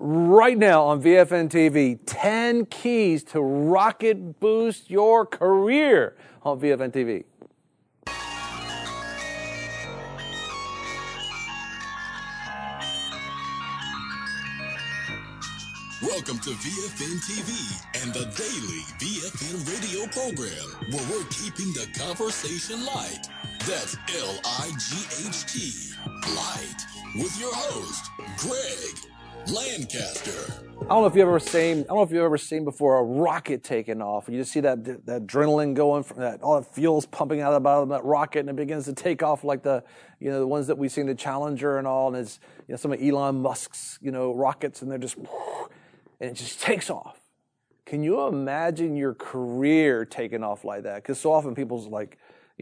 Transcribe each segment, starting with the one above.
right now on VFN TV. 10 keys to rocket boost your career on VFN TV. Welcome to VFN TV and the daily VFN radio program, where we're keeping the conversation light. That's L-I-G-H-T, light, with your host, Greg Lancaster. I don't know if you've ever seen before a rocket taking off. You just see that adrenaline going from that, all the fuel's pumping out of the bottom of that rocket, and it begins to take off like the ones that we've seen, the Challenger and all, and it's some of Elon Musk's rockets, and they're just, and it just takes off. Can you imagine your career taking off like that? Because so often people's like,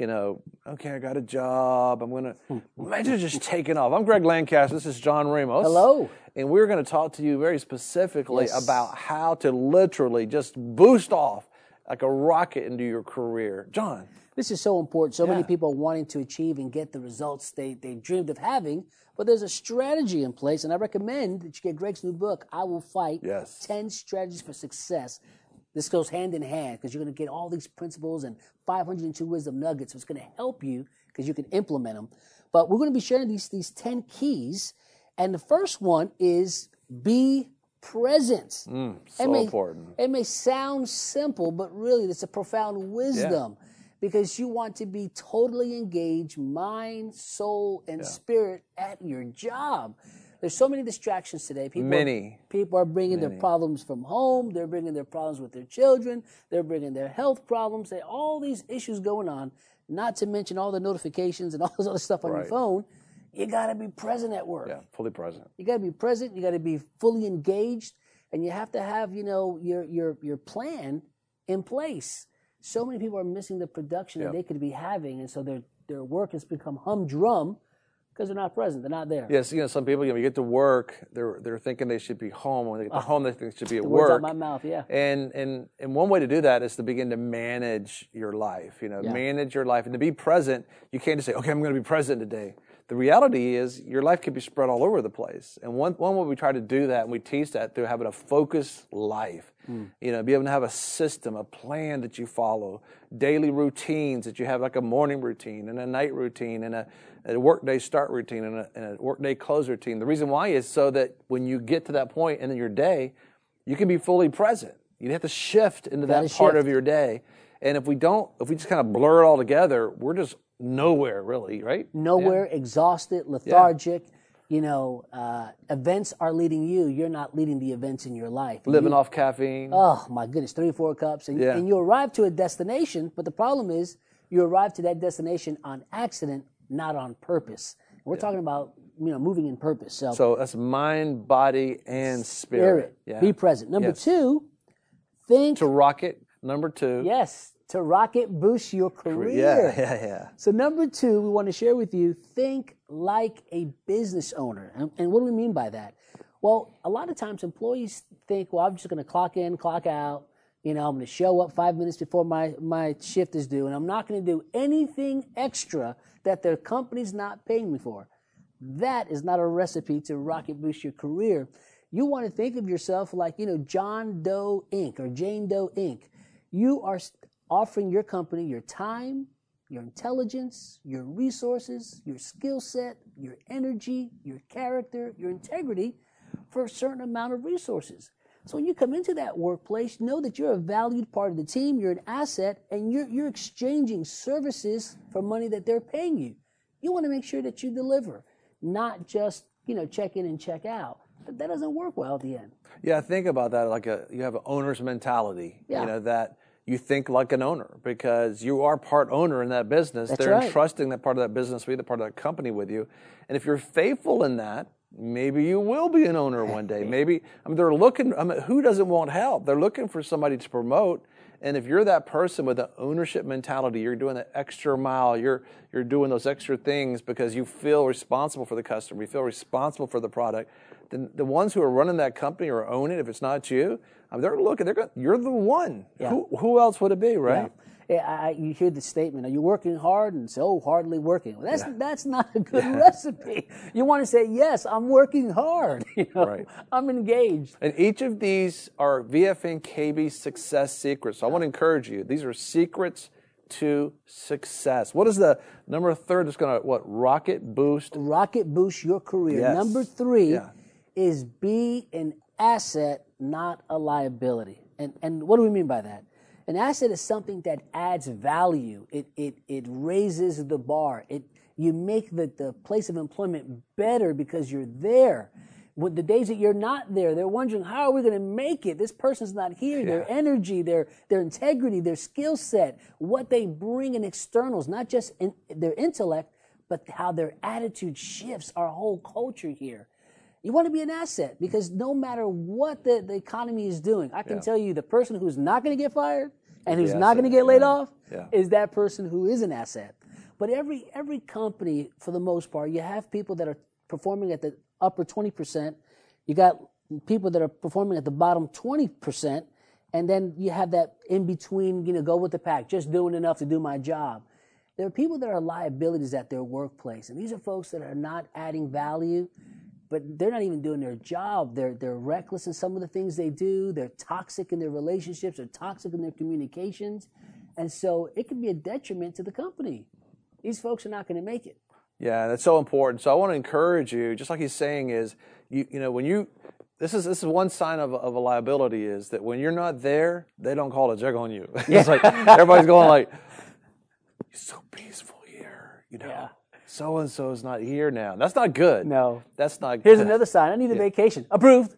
okay, I got a job. I'm going to imagine just taking off. I'm Greg Lancaster. This is John Ramos. Hello. And we're going to talk to you very specifically about how to literally just boost off like a rocket into your career. John. This is so important. So many people wanting to achieve and get the results they dreamed of having, but there's a strategy in place, and I recommend that you get Greg's new book, I Will Fight, 10 Strategies for Success. This goes hand in hand because you're going to get all these principles and 502 wisdom nuggets. So it's going to help you because you can implement them. But we're going to be sharing these 10 keys, and the first one is be present. So important. It may sound simple, but really it's a profound wisdom. Because you want to be totally engaged, mind, soul, and spirit at your job. There's so many distractions today. People are bringing their problems from home. They're bringing their problems with their children. They're bringing their health problems. All these issues going on, not to mention all the notifications and all this other stuff on your phone. You got to be present at work. Yeah, fully present. You got to be present. You got to be fully engaged. And you have to have, your plan in place. So many people are missing the production that they could be having, and so their work has become humdrum because they're not present. They're not there. Yes, some people, when you get to work, they're thinking they should be home. When they get to home, they think they should be at the work. Words out my mouth, And one way to do that is to begin to manage your life. Manage your life, and to be present. You can't just say, "Okay, I'm going to be present today." The reality is your life could be spread all over the place. And one way we try to do that, and we teach that through having a focused life. Be able to have a system, a plan that you follow, daily routines that you have, like a morning routine and a night routine and a workday start routine and a workday close routine. The reason why is so that when you get to that point in your day, you can be fully present. You have to shift into that part of your day. And if we just kind of blur it all together, we're just nowhere really, right? Nowhere, exhausted, lethargic. Events are leading you. You're not leading the events in your life. Living off caffeine. Oh, my goodness, 3 or 4 cups. And you arrive to a destination, but the problem is you arrive to that destination on accident, not on purpose. We're talking about, moving in purpose. So that's mind, body, and spirit. Yeah. Be present. Number 2, think. To rocket. Number 2. Yes. To rocket boost your career. Yeah. So number 2, we want to share with you, think like a business owner. And what do we mean by that? Well, a lot of times employees think, well, I'm just going to clock in, clock out. I'm going to show up 5 minutes before my shift is due, and I'm not going to do anything extra that their company's not paying me for. That is not a recipe to rocket boost your career. You want to think of yourself like, John Doe Inc. or Jane Doe Inc. You are offering your company your time, your intelligence, your resources, your skill set, your energy, your character, your integrity for a certain amount of resources. So when you come into that workplace, know that you're a valued part of the team, you're an asset, and you're exchanging services for money that they're paying you. You want to make sure that you deliver, not just, check in and check out. But that doesn't work well at the end. Yeah, think about that like you have an owner's mentality, that you think like an owner because you are part owner in that business. That's They're right. entrusting that part of that business with you, the part of that company with you. And if you're faithful in that, maybe you will be an owner one day. They're looking, who doesn't want help? They're looking for somebody to promote. And if you're that person with an ownership mentality, you're doing the extra mile, you're doing those extra things because you feel responsible for the customer, you feel responsible for the product, then the ones who are running that company or own it, if it's not you, they're looking, you're the one. Yeah. Who else would it be, right? Yeah. You hear the statement, are you working hard? And say, oh, hardly working. Well, that's not a good recipe. You want to say, yes, I'm working hard. Right. I'm engaged. And each of these are VFN KB success secrets. So I want to encourage you. These are secrets to success. What is the number third that's going to, rocket boost? Rocket boost your career. Yes. Number 3 is be an asset, not a liability. And what do we mean by that? An asset is something that adds value. It raises the bar. You make the place of employment better because you're there. When the days that you're not there, they're wondering, how are we going to make it? This person's not here. Their energy, their integrity, their skill set, what they bring in externals, not just in their intellect, but how their attitude shifts our whole culture here. You want to be an asset because no matter what the economy is doing, I can tell you the person who's not going to get fired and who's not going to get laid off is that person who is an asset. But every company, for the most part, you have people that are performing at the upper 20%. You got people that are performing at the bottom 20%. And then you have that in between, go with the pack, just doing enough to do my job. There are people that are liabilities at their workplace. And these are folks that are not adding value, but they're not even doing their job. They're reckless in some of the things they do. They're toxic in their relationships. They're toxic in their communications. And so it can be a detriment to the company. These folks are not going to make it. Yeah, that's so important. So I want to encourage you, just like he's saying, is this is one sign of a liability is that when you're not there, they don't call to check on you. It's like everybody's going like, it's so peaceful here, So and so is not here now. That's not good. No, that's not. Here's another sign. I need a vacation. Approved.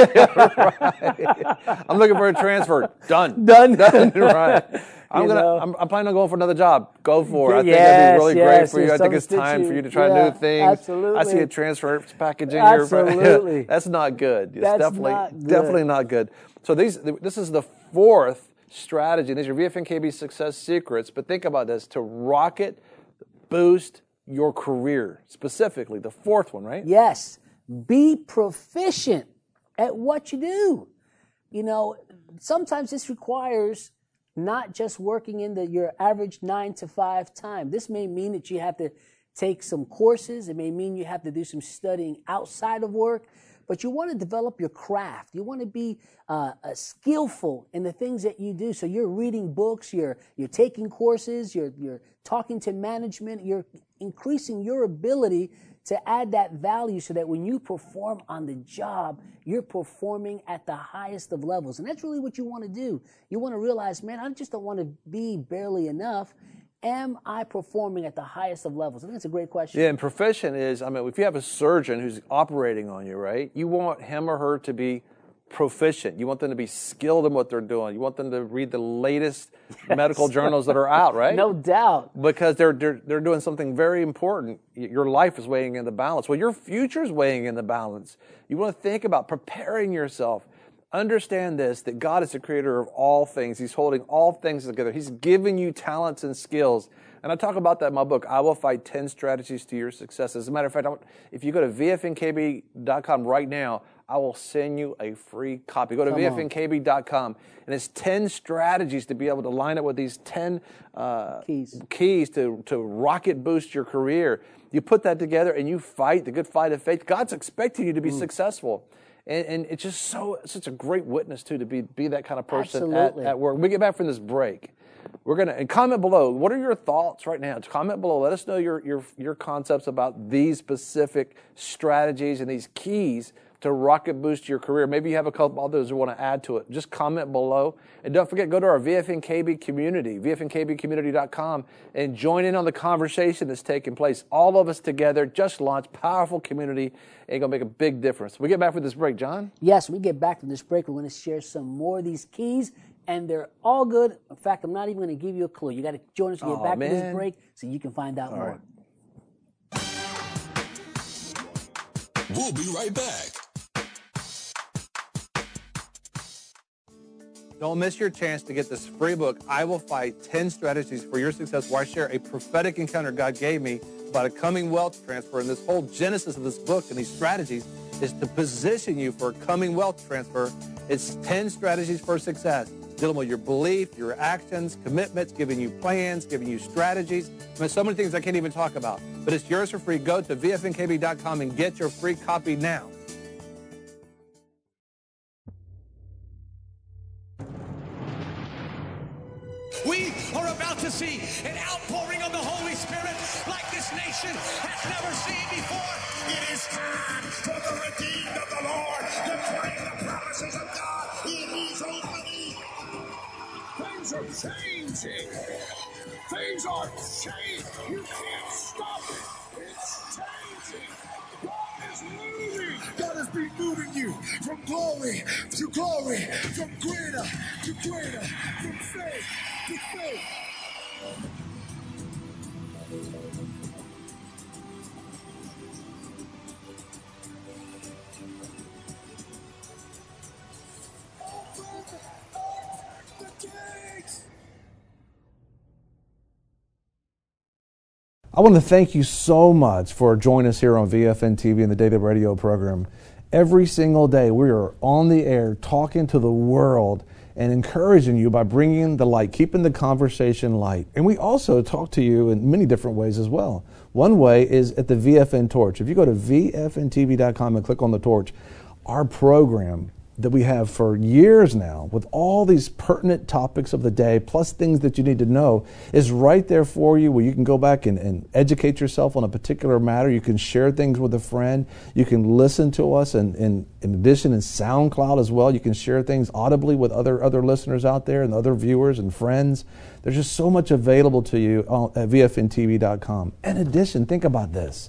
Right. I'm looking for a transfer. Done. Right. I'm planning on going for another job. Go for it. I think that'd be really great for you. I think it's time for you to try new things. Absolutely. I see a transfer package in here. Absolutely. That's not good. It's definitely not good. So this is the fourth strategy. These are VFN-KB success secrets. But think about this: to rocket boost your career, specifically the fourth one, right? Yes. Be proficient at what you do. Sometimes this requires not just working in your average 9-to-5 time. This may mean that you have to take some courses. It may mean you have to do some studying outside of work, but you want to develop your craft. You want to be skillful in the things that you do. So you're reading books, you're taking courses, you're talking to management, you're increasing your ability to add that value so that when you perform on the job, you're performing at the highest of levels. And that's really what you want to do. You want to realize, man, I just don't want to be barely enough. Am I performing at the highest of levels? I think that's a great question. Yeah, and proficient is, if you have a surgeon who's operating on you, right, you want him or her to be proficient. You want them to be skilled in what they're doing. You want them to read the latest medical journals that are out, right? No doubt. Because they're doing something very important. Your life is weighing in the balance. Well, your future is weighing in the balance. You want to think about preparing yourself. Understand this, that God is the creator of all things. He's holding all things together. He's given you talents and skills. And I talk about that in my book, I Will Fight 10 Strategies to Your Success. As a matter of fact, if you go to VFNKB.com right now, I will send you a free copy. Go to VFNKB.com, and it's 10 strategies to be able to line up with these 10 keys to rocket boost your career. You put that together, and you fight the good fight of faith. God's expecting you to be successful. And it's just such a great witness, too, to be that kind of person at work. When we get back from this break, we're going to comment below. What are your thoughts right now? Comment below. Let us know your concepts about these specific strategies and these keys to rocket boost your career. Maybe you have a couple others you want to add to it. Just comment below. And don't forget, go to our VFNKB community, VFNKBcommunity.com, and join in on the conversation that's taking place. All of us together just launched powerful community, and going to make a big difference. We get back from this break, John? Yes, we get back from this break. We're going to share some more of these keys, and they're all good. In fact, I'm not even going to give you a clue. You got to join us to get back from this break so you can find out more. Right. We'll be right back. Don't miss your chance to get this free book, I Will Fight 10 Strategies for Your Success, where I share a prophetic encounter God gave me about a coming wealth transfer. And this whole genesis of this book and these strategies is to position you for a coming wealth transfer. It's 10 strategies for success. dealing with your belief, your actions, commitments, giving you plans, giving you strategies. There's so many things I can't even talk about, but it's yours for free. Go to vfnkb.com and get your free copy now. We are about to see an outpouring of the Holy Spirit like this nation has never seen before. It is time for the redeemed of the Lord to claim the promises of God in His own money. Things are changing. Things are changing. You can't stop it. It's changing. God is moving. God has been moving you from glory to glory, from greater to greater, from faith to faith. I want to thank you so much for joining us here on VFN TV and the Daily Radio program. Every single day we are on the air talking to the world and encouraging you by bringing the light, keeping the conversation light. And we also talk to you in many different ways as well. One way is at the VFN Torch. If you go to vfntv.com and click on the torch, our program that we have for years now with all these pertinent topics of the day plus things that you need to know is right there for you, where you can go back and educate yourself on a particular matter. You can share things with a friend. You can listen to us, and in addition in SoundCloud as well. You can share things audibly with other listeners out there and other viewers and friends. There's just so much available to you at vfntv.com. In addition, think about this.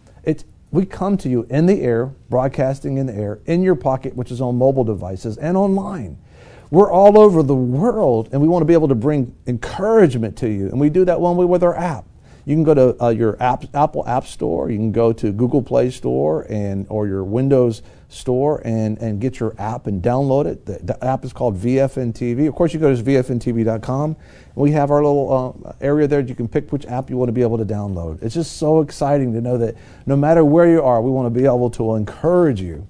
We come to you in the air, broadcasting in the air, in your pocket, which is on mobile devices, and online. We're all over the world, and we want to be able to bring encouragement to you. And we do that one way with our app. You can go to your Apple App Store. You can go to Google Play Store or your Windows Store and get your app and download it. The app is called VFN TV. Of course, you go to vfntv.com. We have our little area there. You can pick which app you want to be able to download. It's just so exciting to know that no matter where you are, we want to be able to encourage you.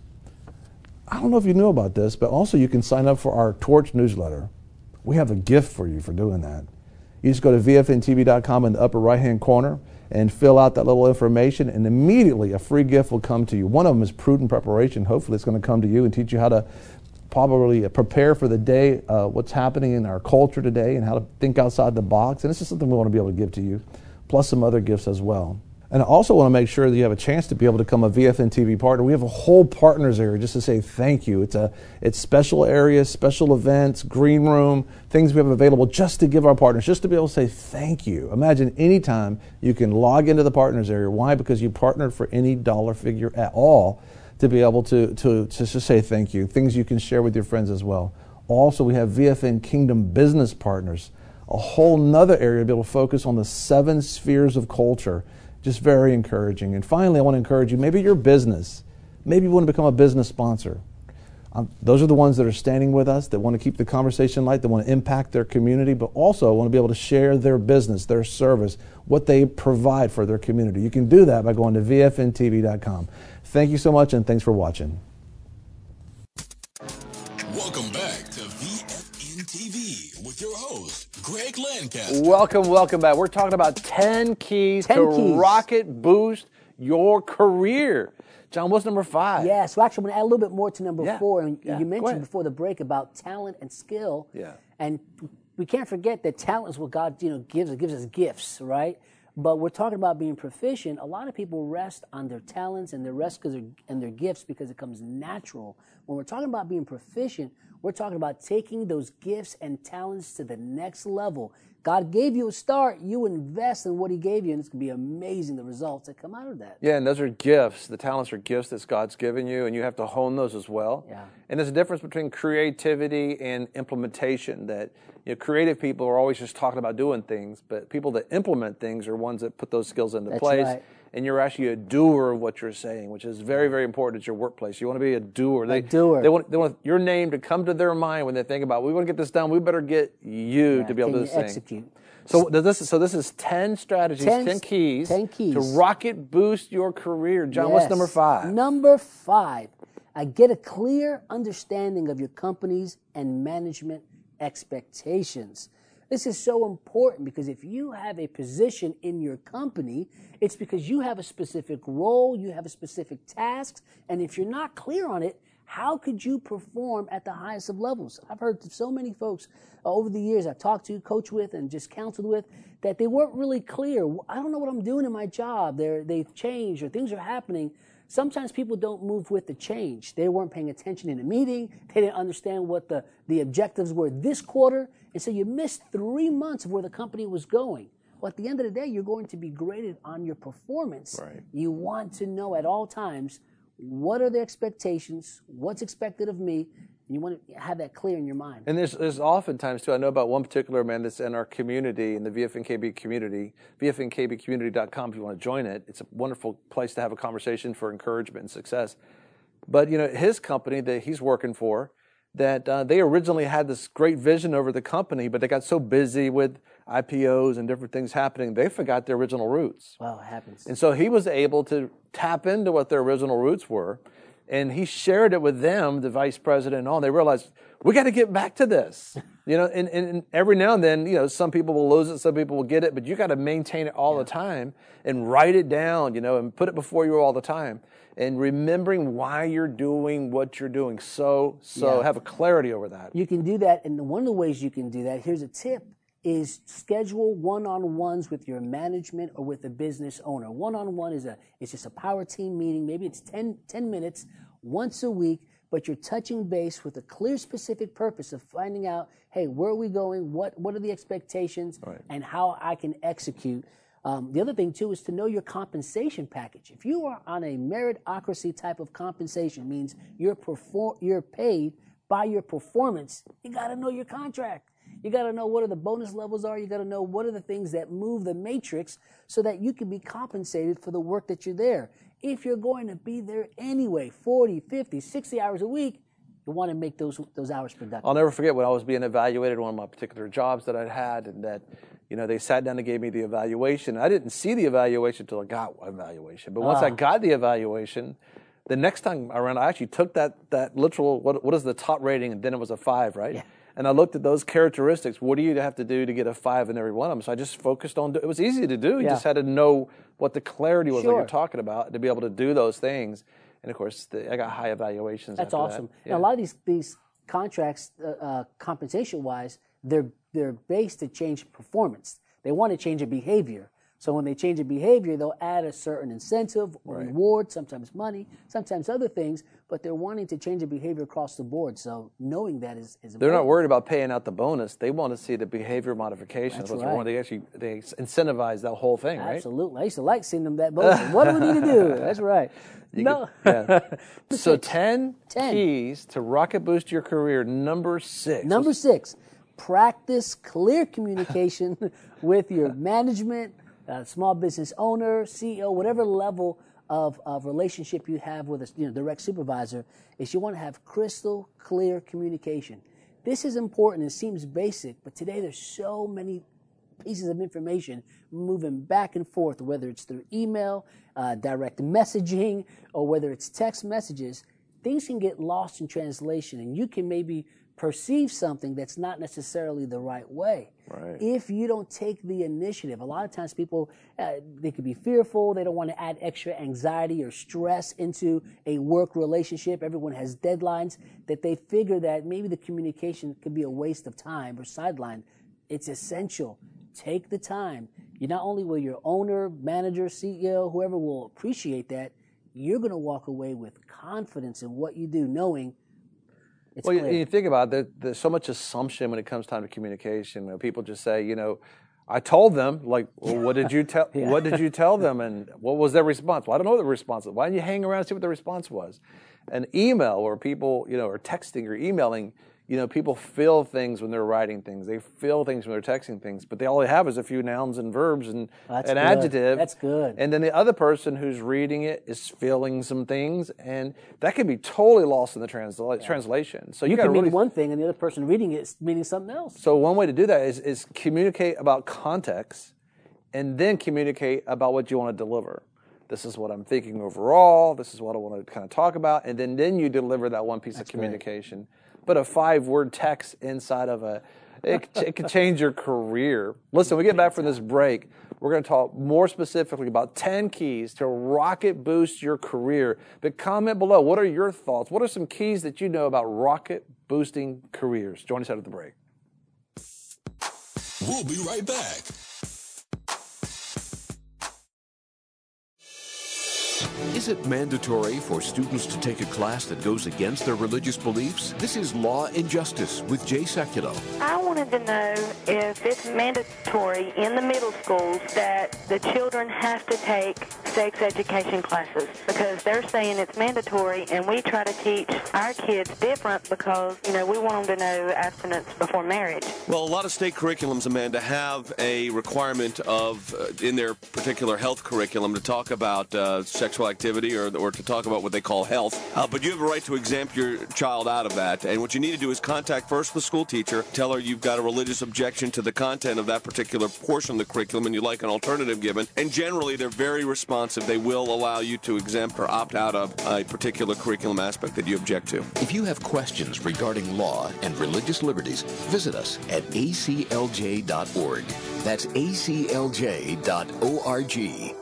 I don't know if you knew about this, but also you can sign up for our Torch newsletter. We have a gift for you for doing that. You just go to vfntv.com in the upper right-hand corner and fill out that little information, and immediately a free gift will come to you. One of them is Prudent Preparation. Hopefully it's going to come to you and teach you how to probably prepare for the day, what's happening in our culture today, and how to think outside the box. And this is something we want to be able to give to you, plus some other gifts as well. And I also want to make sure that you have a chance to be able to become a VFN TV partner. We have a whole partners area just to say thank you. It's special areas, special events, green room, things we have available just to give our partners, just to be able to say thank you. Imagine anytime you can log into the partners area. Why? Because you partnered for any dollar figure at all to be able to just say thank you. Things you can share with your friends as well. Also, we have VFN Kingdom Business Partners, a whole nother area to be able to focus on the 7 spheres of culture. Just very encouraging. And finally, I want to encourage you, maybe your business, maybe you want to become a business sponsor. Those are the ones that are standing with us, that want to keep the conversation light, that want to impact their community, but also want to be able to share their business, their service, what they provide for their community. You can do that by going to vfntv.com. Thank you so much, and thanks for watching. Welcome back to VFN TV with your host, Greg Lancaster. Welcome back. We're talking about 10 keys to rocket boost your career. John, what's number 5? Yeah, so actually I'm going to add a little bit more to number 4. And you mentioned before the break about talent and skill. Yeah. And we can't forget that talent is what God gives us gifts, right? But we're talking about being proficient. A lot of people rest on their talents and their gifts because it comes natural. When we're talking about being proficient, we're talking about taking those gifts and talents to the next level. God gave you a start. You invest in what He gave you, and it's going to be amazing, the results that come out of that. Yeah, and those are gifts. The talents are gifts that God's given you, and you have to hone those as well. Yeah. And there's a difference between creativity and implementation. That creative people are always just talking about doing things, but people that implement things are ones that put those skills into place. Right. And you're actually a doer of what you're saying, which is very, very important at your workplace. You want to be a doer. A doer. They want your name to come to their mind when they think about, we want to get this done. We better get you to be able to do this execute. thing. So this is 10 strategies, 10 keys to rocket boost your career. John, what's number 5? Number 5, get a clear understanding of your company's and management expectations. This is so important because if you have a position in your company, it's because you have a specific role, you have a specific task, and if you're not clear on it, how could you perform at the highest of levels? I've heard so many folks over the years I've talked to, coached with, and just counseled with that they weren't really clear. I don't know what I'm doing in my job. They've changed or things are happening. Sometimes people don't move with the change. They weren't paying attention in a meeting. They didn't understand what the objectives were this quarter. And so you missed 3 months of where the company was going. Well, at the end of the day, you're going to be graded on your performance. Right. You want to know at all times, what are the expectations? What's expected of me? And you want to have that clear in your mind. And there's oftentimes, too, I know about one particular man that's in our community, in the VFNKB community, VFNKBcommunity.com if you want to join it. It's a wonderful place to have a conversation for encouragement and success. But, his company that he's working for, that they originally had this great vision over the company, but they got so busy with IPOs and different things happening, they forgot their original roots. Well, it happens. And so he was able to tap into what their original roots were, and he shared it with them, the vice president and all. They realized, we got to get back to this. And every now and then, some people will lose it, some people will get it, but you got to maintain it all the time and write it down, and put it before you all the time. And remembering why you're doing what you're doing. So have a clarity over that. You can do that, and one of the ways you can do that, here's a tip, is schedule one-on-ones with your management or with the business owner. One-on-one it's just a power team meeting. Maybe it's 10 minutes once a week, but you're touching base with a clear, specific purpose of finding out, hey, where are we going? What are the expectations? Right. And how I can execute. The other thing, too, is to know your compensation package. If you are on a meritocracy type of compensation, means you're paid by your performance, you got to know your contract. You got to know what are the bonus levels are. You got to know what are the things that move the matrix so that you can be compensated for the work that you're there. If you're going to be there anyway, 40, 50, 60 hours a week, you want to make those hours productive. I'll never forget when I was being evaluated on one of my particular jobs that I'd had, and that, they sat down and gave me the evaluation. I didn't see the evaluation until I got an evaluation. But once I got the evaluation, the next time around, I actually took that literal, what is the top rating, and then it was a 5, right? Yeah. And I looked at those characteristics. What do you have to do to get a 5 in every one of them? So I just focused on, it was easy to do. You just had to know what the clarity was, like you're talking about, to be able to do those things. And of course, I got high evaluations. That's awesome. That. Yeah. Now, a lot of these contracts, compensation-wise, they're based to change performance. They want to change a behavior. So when they change a behavior, they'll add a certain incentive or reward, sometimes money, sometimes other things, but they're wanting to change a behavior across the board. So knowing that is important. They're not worried about paying out the bonus. They want to see the behavior modifications. That's right. They incentivize that whole thing, right? Absolutely. I used to like seeing them that bonus. What do we need to do? That's right. So 10 keys to rocket boost your career. Number 6. Number 6, practice clear communication with your management, small business owner, CEO, whatever level of relationship you have with a direct supervisor, is you want to have crystal clear communication. This is important. It seems basic, but today there's so many pieces of information moving back and forth, whether it's through email, direct messaging, or whether it's text messages. Things can get lost in translation, and you can maybe perceive something that's not necessarily the right way. Right. If you don't take the initiative, a lot of times people, they could be fearful. They don't want to add extra anxiety or stress into a work relationship. Everyone has deadlines that they figure that maybe the communication could be a waste of time or sidelined. It's essential. Take the time. You not only will your owner, manager, CEO, whoever will appreciate that, you're going to walk away with confidence in what you do, knowing it's clear. You think about it, there's so much assumption when it comes time to communication. People just say, I told them, like, well, what did you tell? What did you tell them, and what was their response? Well, I don't know what the response was. Why didn't you hang around and see what the response was? An email, or people, or texting or emailing, people feel things when they're writing things. They feel things when they're texting things, but all they have is a few nouns and verbs and an adjective. That's good. And then the other person who's reading it is feeling some things, and that can be totally lost in the translation. So you can mean one thing, and the other person reading it is meaning something else. So one way to do that is communicate about context, and then communicate about what you want to deliver. This is what I'm thinking overall. This is what I want to kind of talk about. And then you deliver that one piece of communication. But a 5-word text inside of it could change your career. Listen, we get back from this break, we're going to talk more specifically about 10 keys to rocket boost your career. But comment below, what are your thoughts? What are some keys that you know about rocket boosting careers? Join us out at the break. We'll be right back. Is it mandatory for students to take a class that goes against their religious beliefs? This is Law and Justice with Jay Sekulow. I wanted to know if it's mandatory in the middle schools that the children have to take sex education classes, because they're saying it's mandatory, and we try to teach our kids different because, you know, we want them to know abstinence before marriage. Well, a lot of state curriculums, Amanda, have a requirement of, in their particular health curriculum, to talk about sexual activity or to talk about what they call health. But you have a right to exempt your child out of that. And what you need to do is contact first the school teacher, tell her you've got a religious objection to the content of that particular portion of the curriculum and you'd like an alternative given. And generally, they're very responsive. They will allow you to exempt or opt out of a particular curriculum aspect that you object to. If you have questions regarding law and religious liberties, visit us at aclj.org. That's aclj.org.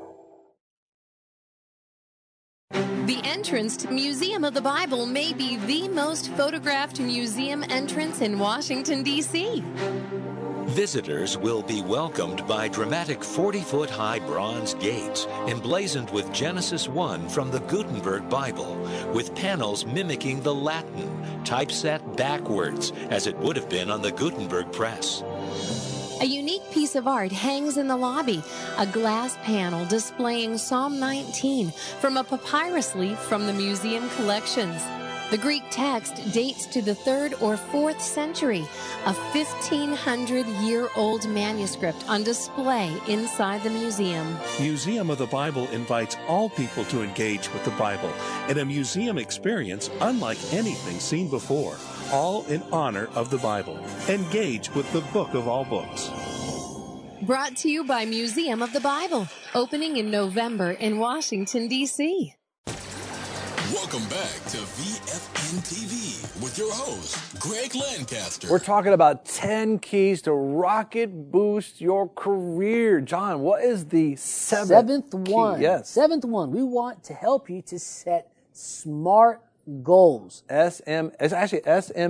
The entrance to Museum of the Bible may be the most photographed museum entrance in Washington, D.C. Visitors will be welcomed by dramatic 40-foot-high bronze gates emblazoned with Genesis 1 from the Gutenberg Bible, with panels mimicking the Latin, typeset backwards, as it would have been on the Gutenberg press. A unique piece of art hangs in the lobby, a glass panel displaying Psalm 19 from a papyrus leaf from the museum collections. The Greek text dates to the 3rd or 4th century, a 1,500-year-old manuscript on display inside the museum. Museum of the Bible invites all people to engage with the Bible in a museum experience unlike anything seen before, all in honor of the Bible. Engage with the book of all books. Brought to you by Museum of the Bible, opening in November in Washington, D.C. Welcome back to VFN TV with your host, Greg Lancaster. We're talking about 10 keys to rocket boost your career. John, what is the seventh one? Key? Yes. Seventh one. We want to help you to set SMART goals. It's actually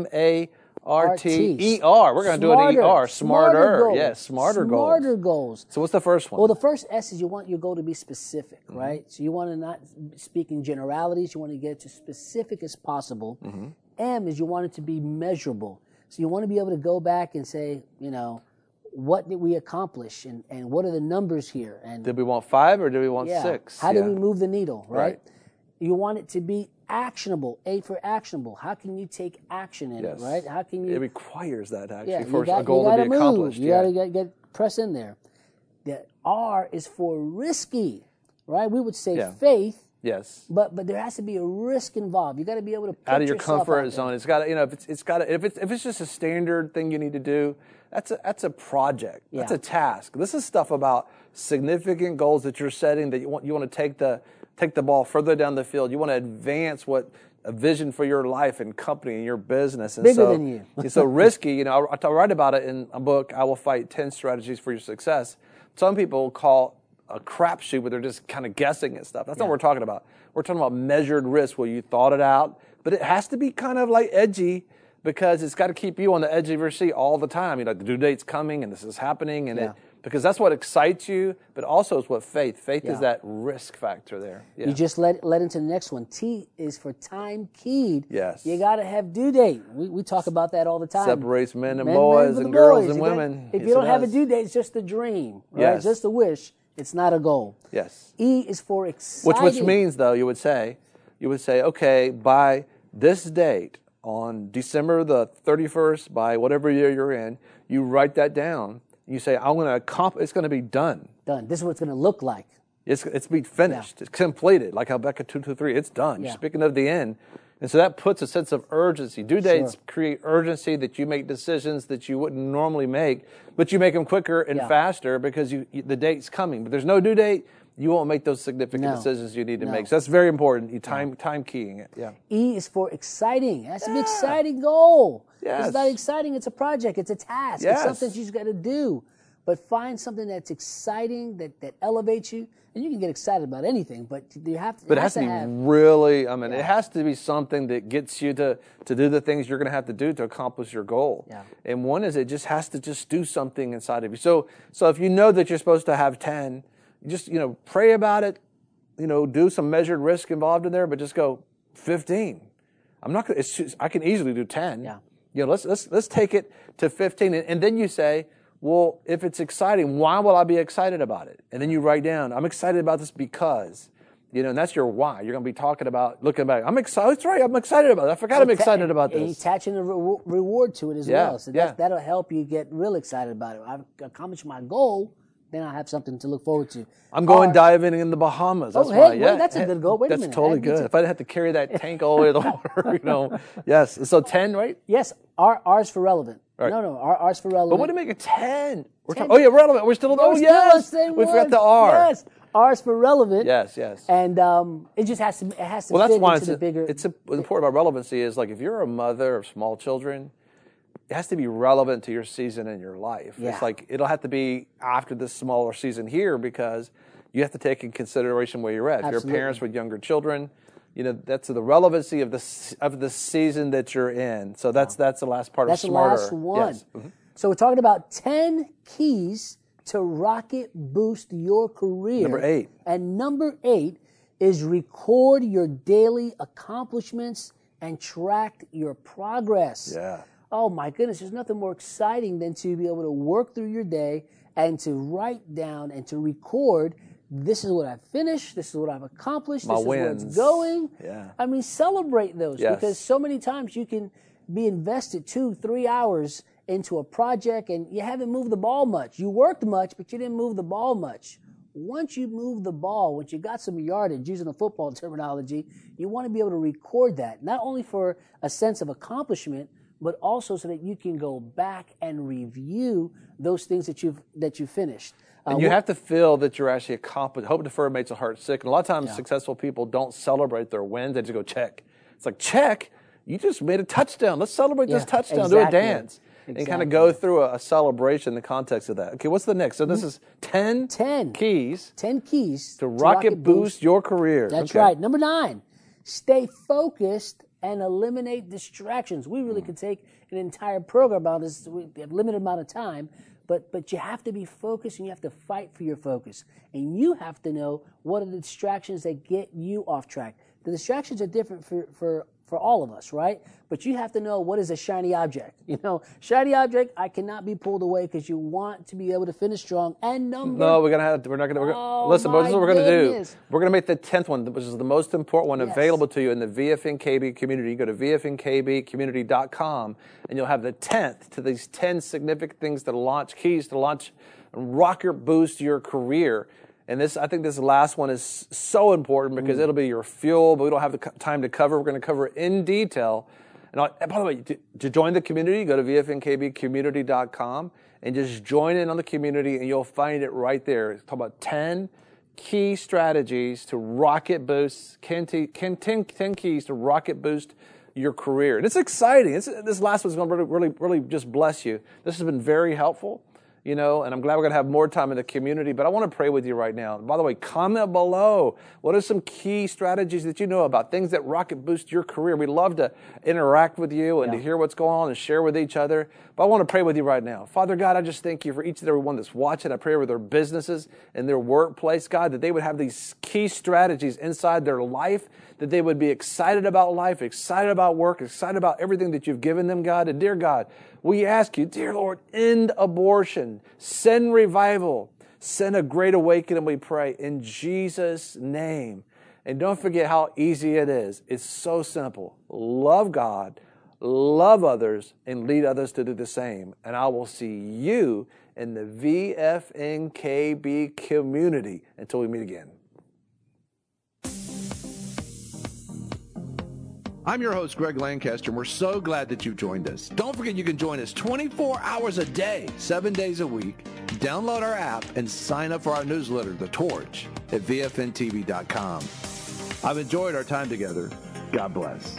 SMARTER. We're going to do an ER. Smarter. Yes, smarter goals. Smarter goals. So what's the first one? Well, the first S is you want your goal to be specific, right? So you want to not speak in generalities. You want to get it as specific as possible. M is you want it to be measurable. So you want to be able to go back and say, you know, what did we accomplish and what are the numbers here? And did we want 5 or did we want 6? How did we move the needle, right? You want it to be actionable. A for actionable. How can you take action in it, right? How can you? It requires that actually for a goal to be accomplished. You got to get press in there. The R is for risky, right? We would say faith. Yes. But there has to be a risk involved. You got to be able to put out of your yourself comfort zone. It's got to, you know, if it's just a standard thing you need to do, that's a project. Yeah. That's a task. This is stuff about significant goals that you're setting that you want to take the ball further down the field. You want to advance a vision for your life and company and your business. And bigger than you. It's so risky. You know, I write about it in a book, I Will Fight 10 Strategies for Your Success. Some people call a crapshoot where they're just kind of guessing at stuff. That's not what we're talking about. We're talking about measured risk where you thought it out, but it has to be kind of like edgy because it's got to keep you on the edge of your seat all the time. You know, the due date's coming and this is happening and because that's what excites you, but also is what faith is that risk factor there. Yeah. You just let into the next one. T is for time keyed. Yes. You got to have due date. We talk about that all the time. Separates men and boys and girls and women. If you don't have a due date, it's just a dream, right? Yes. Just a wish. It's not a goal. Yes. E is for exciting. Which means, though, you would say, okay, by this date, on December the 31st, by whatever year you're in, you write that down. You say, I'm going to accomplish, it's going to be done. Done. This is what it's going to look like. It's be finished. Yeah. It's completed. Like Habakkuk 2:3, it's done. Yeah. Speaking of the end. And so that puts a sense of urgency. Due dates create urgency that you make decisions that you wouldn't normally make, but you make them quicker and faster because the date's coming. But there's no due date, you won't make those significant decisions you need to make. So that's very important. You time keying it. Yeah. E is for exciting. It has to be exciting goal. Yes. It's not exciting. It's a project. It's a task. Yes. It's something you just got to do. But find something that's exciting, that elevates you. And you can get excited about anything, but you have to. But it has to be really. I mean, it has to be something that gets you to do the things you're going to have to do to accomplish your goal. Yeah. And one is it just has to just do something inside of you. So if you know that you're supposed to have 10, just pray about it. Do some measured risk involved in there, but just go 15. I'm not going. I can easily do 10. Yeah. Let's take it to 15, and then you say, well, if it's exciting, why will I be excited about it? And then you write down, I'm excited about this because, and that's your why. You're going to be talking about, looking back, I'm excited. That's right, I'm excited about it. I forgot I'm excited about this. And attaching a reward to it as well. So that'll help you get real excited about it. I've accomplished my goal, then I have something to look forward to. I'm going diving in the Bahamas. That's why. That's a good goal. Wait a minute. That's totally good. If I didn't have to carry that tank all the way to the water, Yes. So 10, right? Yes. R's for relevant. Right. No, R's for relevant. But what do you make a 10? Relevant. We're still yes. We forgot the R. Yes. R's for relevant. Yes. And it just has to. It has to. Well, fit that's why into the bigger. It's important about relevancy is like if you're a mother of small children, it has to be relevant to your season in your life. Yeah. It's like it'll have to be after this smaller season here because you have to take in consideration where you're at. If you're parents with younger children, that's the relevancy of the season that you're in. So that's the last part of smarter. That's the last one. Yes. Mm-hmm. So we're talking about 10 keys to rocket boost your career. Number 8. And number 8 is record your daily accomplishments and track your progress. Yeah. Oh my goodness, there's nothing more exciting than to be able to work through your day and to write down and to record, this is what I've finished, this is what I've accomplished, My this wins. is what's going. Yeah. I mean, celebrate those because so many times you can be invested 2-3 hours into a project and you haven't moved the ball much. You worked much, but you didn't move the ball much. Once you move the ball, once you got some yardage, using the football terminology, you want to be able to record that, not only for a sense of accomplishment, but also so that you can go back and review those things that you've finished. And you have to feel that you're actually accomplished. Hope deferred makes a heart sick. And a lot of times successful people don't celebrate their wins. They just go check. It's like, check, you just made a touchdown. Let's celebrate this touchdown. Exactly. Do a dance. And kind of go through a celebration in the context of that. Okay, what's the next? So this is 10 keys. 10 keys to rocket boost your carear. That's right. Number 9, stay focused and eliminate distractions. We really could take an entire program about this. We have a limited amount of time, but you have to be focused and you have to fight for your focus. And you have to know what are the distractions that get you off track. The distractions are different for all of us, right? But you have to know what is a shiny object. Shiny object, I cannot be pulled away because you want to be able to finish strong. And listen, but this is what we're going to do. We're going to make the 10th one, which is the most important one, available to you in the VFNKB community. You go to VFNKBcommunity.com and you'll have the 10th to these 10 significant things to launch, keys to launch and rocket boost your career. And I think this last one is so important because it'll be your fuel, but we don't have the time to cover. We're going to cover it in detail. And by the way, to join the community, go to VFNKBcommunity.com and just join in on the community, and you'll find it right there. It's talking about 10 key strategies to rocket boost, 10 keys to rocket boost your career. And it's exciting. This last one's going to really just bless you. This has been very helpful. And I'm glad we're going to have more time in the community, but I want to pray with you right now. And by the way, comment below. What are some key strategies that you know about, things that rocket boost your career? We'd love to interact with you and to hear what's going on and share with each other. But I want to pray with you right now. Father God, I just thank you for each and every one that's watching. I pray over their businesses and their workplace, God, that they would have these key strategies inside their life, that they would be excited about life, excited about work, excited about everything that you've given them, God. And dear God, we ask you, dear Lord, end abortion, send revival, send a great awakening, we pray, in Jesus' name. And don't forget how easy it is. It's so simple. Love God, love others, and lead others to do the same. And I will see you in the VFNKB community until we meet again. I'm your host, Greg Lancaster, and we're so glad that you've joined us. Don't forget you can join us 24 hours a day, 7 days a week. Download our app and sign up for our newsletter, The Torch, at VFNTV.com. I've enjoyed our time together. God bless.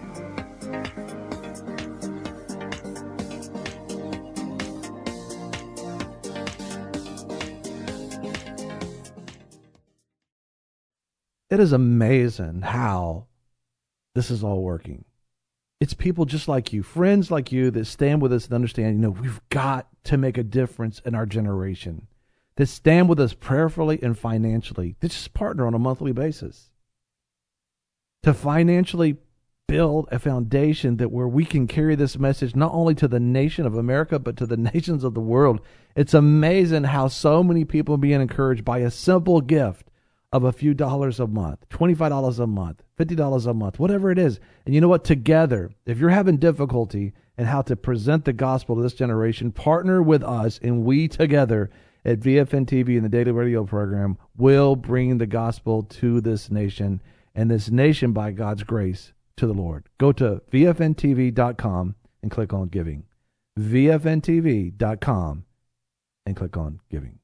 It is amazing how this is all working. It's people just like you, friends like you, that stand with us and understand, we've got to make a difference in our generation. That stand with us prayerfully and financially. That just partner on a monthly basis. To financially build a foundation that where we can carry this message not only to the nation of America, but to the nations of the world. It's amazing how so many people are being encouraged by a simple gift of a few dollars a month, $25 a month, $50 a month, whatever it is. And you know what? Together, if you're having difficulty in how to present the gospel to this generation, partner with us, and we together at VFN TV and the Daily Radio program will bring the gospel to this nation, and this nation, by God's grace, to the Lord. Go to VFNTV.com and click on giving. VFNTV.com and click on giving.